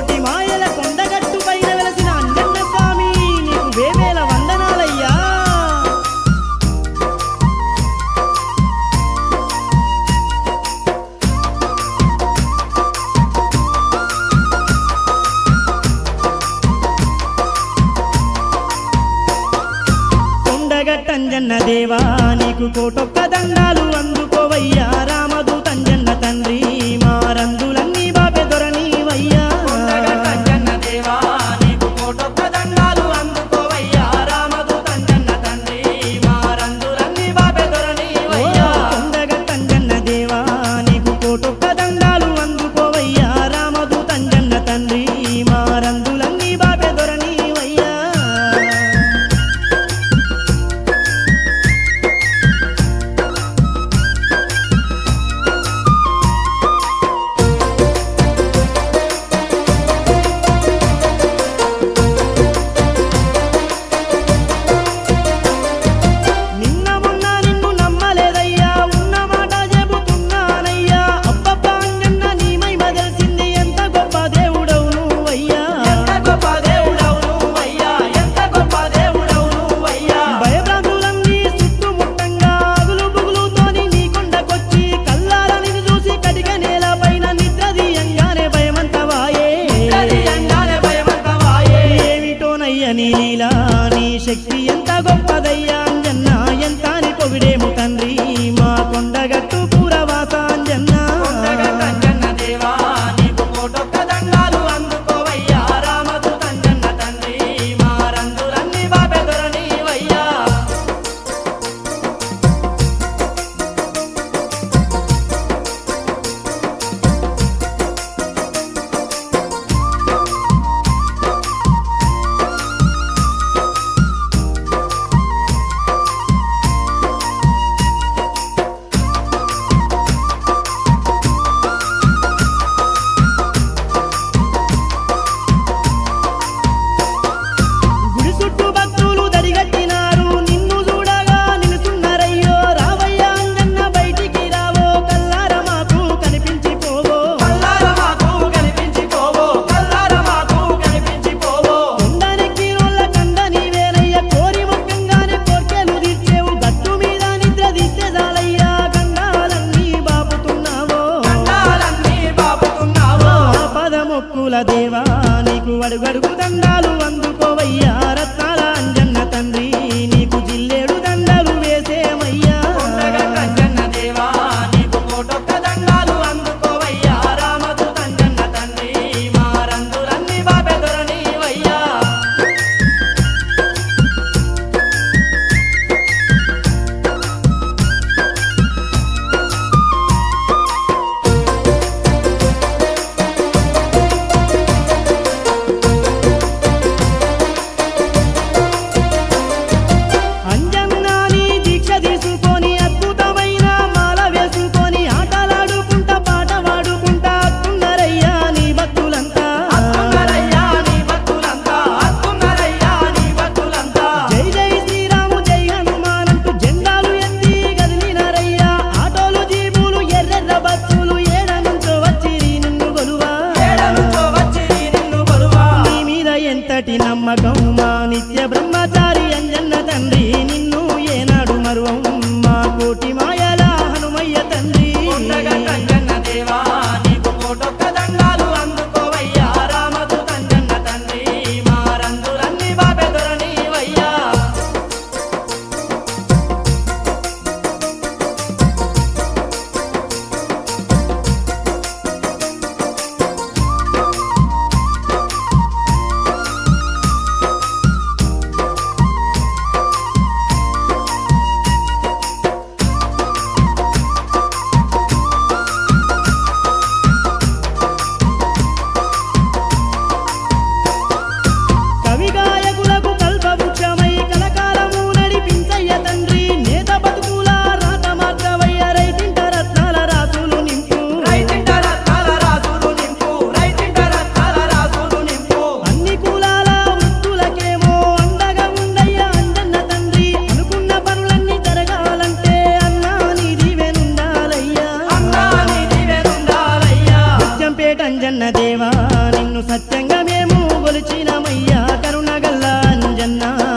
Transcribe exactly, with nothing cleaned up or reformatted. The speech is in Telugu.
కోటి మాయల కొండగట్టు పైన వెలసిన అంజన్న స్వామి నీకు వేవేల వందనాలయ్యా. కొండగట్టంజన్న దేవా నీకు కోటొక్క దండాలు అందుకోవయ్యా. రామదూతంజన్న తండ్రి మారందులన్నీ బాబె దొరనీవయ్యా. కొండగట్టంజన్న దేవా నీకు కోటొక్క దండాలు అందుకోవయ్యా. రామదూతంజన్న తండ్రి మారందులన్నీ బాబె దొరనీవయ్యా. కొండగట్టంజన్న దేవా నీకు కోటొక్క దండాలు అందుకోవయ్యా. రామదూతంజన్న తండ్రి మారందులన్నీ బాబె దొరనీవయ్యా. నిన్న మొన్న నిన్ను నమ్మలేదయ్యా, ఉన్న మాట చెబుతున్నానయ్యా. అబ్బబ్బా అంజన్న నీ మహిమ తెలిసింది, ఎంత గొప్ప దేవుడవు నువ్వయ్యా. ఎంత గొప్ప దేవుడవు నువ్వయ్యా. ఎంత గొప్ప దేవుడవు నువ్వయ్యా. భయభ్రాంతులన్నీ చుట్టుముట్టంగా అగులు బుగులుతోని నీ కొండకొచ్చి కల్లారని చూసి కటిక నేల పైన నిద్రదీయంగానే భయమంతవాయే. నిద్రదీయంగానే భయమంతవాయే. ఏమిటోనయ్య నీ లీలా, నీ శక్తి ఎంత గొప్పదయ్యా అంజన్న. ఎంత అని పొగిడేము తండ్రి మా కొండగట్టు పూరవాస అంజన్న. కొండగట్టంజన్న దేవా నీకు కోటొక్క దండాలు అందుకోవయ్యా. రామదూతంజన్న తండ్రి మారందులన్నీ బాబె దొరనీవయ్యా. గుడి చుట్టూ భక్తులు దరిగట్టినారు, నిన్ను చూడగా నిలుచున్నారయ్యో. రావయ్యా అంజన్న బయటికి రావో, కల్లార మాకు కనిపించిపోవో. కల్లార మాకు కనిపించిపోవో. కల్లార మాకు కనిపించిపోవో. కొండనెక్కి నోళ్ళ కంద నీవేనయ్య, కోరి మొక్కంగానే కోర్కెలు తీర్చేవు. గట్టు మీద నిద్ర తీస్తే చాలయ్యా, గండాలన్నీ బాపుతున్నావో. దండాలన్నీ బాపుతున్నావో. ఆపద మొక్కుల దేవా నీకు అడుగడుగు దండాలు అందుకోవయ్యా. రత్నాల అంజన్న తండ్రి నీకు జిల్లేడు దండలు వేసేమయ్యా. కొండగట్టంజన్న దేవా నీకు కోటొక్క దండాలు అందుకోవయ్యా. రామదూతంజన్న తండ్రి మారందులన్నీ బాబె దొరనీవయ్యా. అంజన్న నీ దీక్ష తీసుకొని అద్భుతమైన మాల వేసుకొని ఆటలాడుకుంటా పాట పాడుకుంటా అత్తున్నారయ్యా నీ భక్తులంతా. అత్తున్నరయ్యా నీ భక్తులంతా. అత్తున్నరయ్యా నీ భక్తులంతా. జై జై శ్రీరాము జై హనుమానంటూ జెండాలు ఎత్తి గదిలినారయ్యా. ఆటోలు జీబులు ఎర్రెర్ర బస్సులు ఏడ నుంచో వచ్చి నిన్ను గొలువా. ఏడ నుంచో వచ్చి నిన్ను కొలువా. నీ మీద ఎంతటి నమ్మకం మా నిత్య బ్రహ్మచారి అంజన్న తండ్రి. నిన్ను ఏనాడు మరువం మా కోటి మాయల హనుమయ్య తండ్రి. కొండగట్టంజన్న దేవా నీకు కోటొక్క దండాలు అందుకోవయ్యా. రామదూతంజన్న తండ్రి మారందులన్నీ బాబె దొరనీవయ్యా. అచ్చంపేట అంజన్న దేవా నిన్ను సత్యంగా మేము కొలిచినమయ్యా కరుణగల్ల అంజన్న